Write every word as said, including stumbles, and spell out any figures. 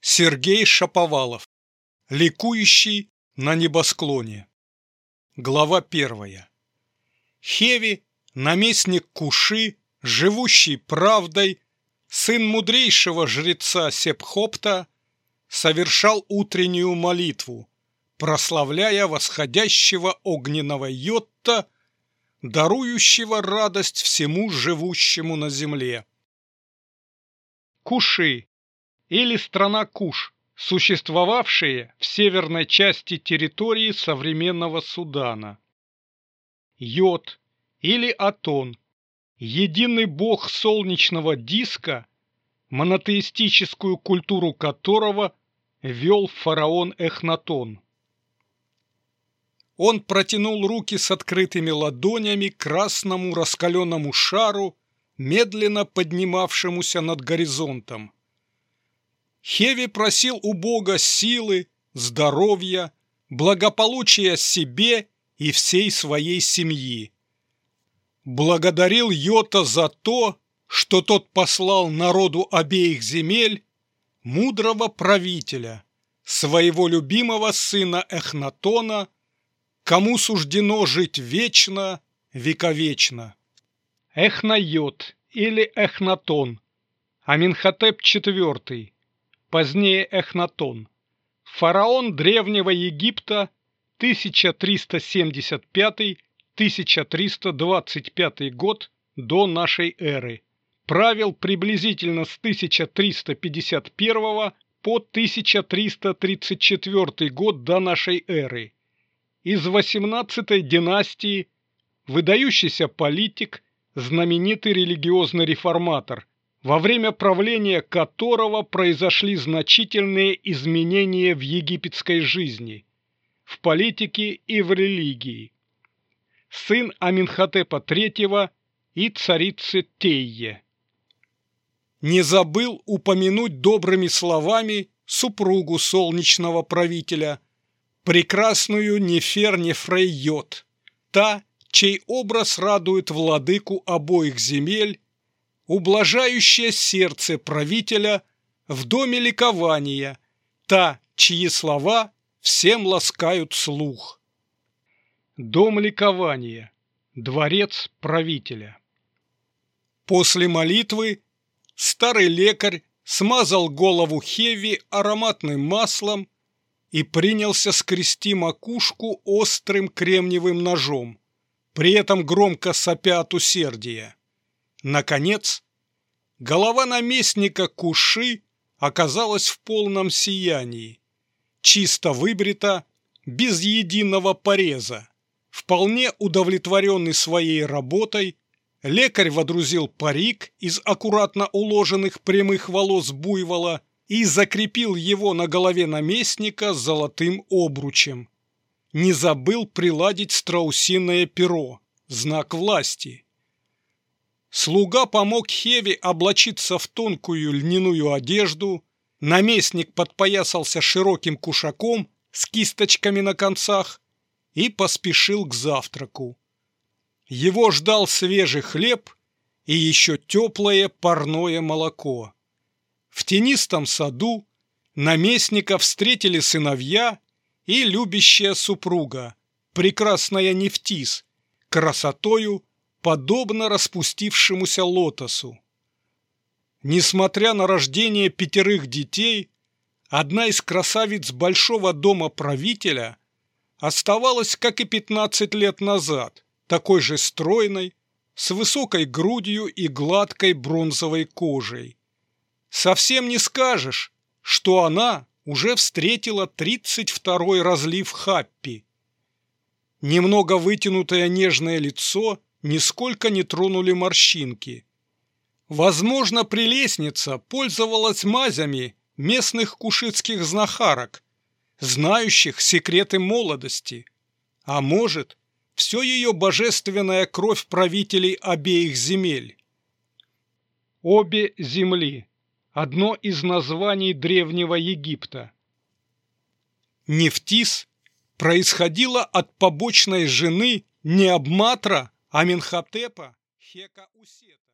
Сергей Шаповалов. Ликующий на небосклоне. Глава первая. Хеви, наместник Куши, живущий правдой, сын мудрейшего жреца Сепхопта, совершал утреннюю молитву, прославляя восходящего огненного Йотта, дарующего радость всему живущему на земле. Куши, или страна Куш, существовавшая в северной части территории современного Судана. Йот, или Атон, единый бог солнечного диска, монотеистическую культуру которого вел фараон Эхнатон. Он протянул руки с открытыми ладонями к красному раскаленному шару, медленно поднимавшемуся над горизонтом. Хеви просил у Бога силы, здоровья, благополучия себе и всей своей семьи. Благодарил Йота за то, что тот послал народу обеих земель мудрого правителя, своего любимого сына Эхнатона, кому суждено жить вечно, вековечно. Эхна-Йот или Эхнатон, Аменхотеп четвёртый, позднее Эхнатон, фараон Древнего Египта, тысяча триста семьдесят пятый — тысяча триста двадцать пятый год до нашей эры, правил приблизительно с тысяча триста пятьдесят первого по тысяча триста тридцать четвёртый год до нашей эры. Из восемнадцатой династии, выдающийся политик, знаменитый религиозный реформатор, во время правления которого произошли значительные изменения в египетской жизни, в политике и в религии. Сын Аменхотепа третьего и царицы Тейе. Не забыл упомянуть добрыми словами супругу солнечного правителя, прекрасную Нефер-Нефрей-Йот, та, чей образ радует владыку обоих земель, ублажающее сердце правителя в доме ликования, та, чьи слова всем ласкают слух. Дом ликования, дворец правителя. После молитвы старый лекарь смазал голову Хеви ароматным маслом и принялся скрести макушку острым кремниевым ножом, при этом громко сопя от усердия. Наконец, голова наместника Куши оказалась в полном сиянии, чисто выбрита, без единого пореза. Вполне удовлетворенный своей работой, лекарь водрузил парик из аккуратно уложенных прямых волос буйвола и закрепил его на голове наместника золотым обручем. Не забыл приладить страусиное перо, знак власти. Слуга помог Хеви облачиться в тонкую льняную одежду, наместник подпоясался широким кушаком с кисточками на концах и поспешил к завтраку. Его ждал свежий хлеб и еще теплое парное молоко. В тенистом саду наместника встретили сыновья и любящая супруга, прекрасная Нефтис, красотою подобно распустившемуся лотосу. Несмотря на рождение пятерых детей, одна из красавиц большого дома правителя оставалась, как и пятнадцать лет назад, такой же стройной, с высокой грудью и гладкой бронзовой кожей. Совсем не скажешь, что она уже встретила тридцать второй разлив Хаппи. Немного вытянутое нежное лицо нисколько не тронули морщинки. Возможно, прелестница пользовалась мазями местных кушитских знахарок, знающих секреты молодости, а может, все ее божественная кровь правителей обеих земель. Обе земли – одно из названий Древнего Египта. Нефтис происходила от побочной жены Неабматра Аменхотепа Хека-Усета.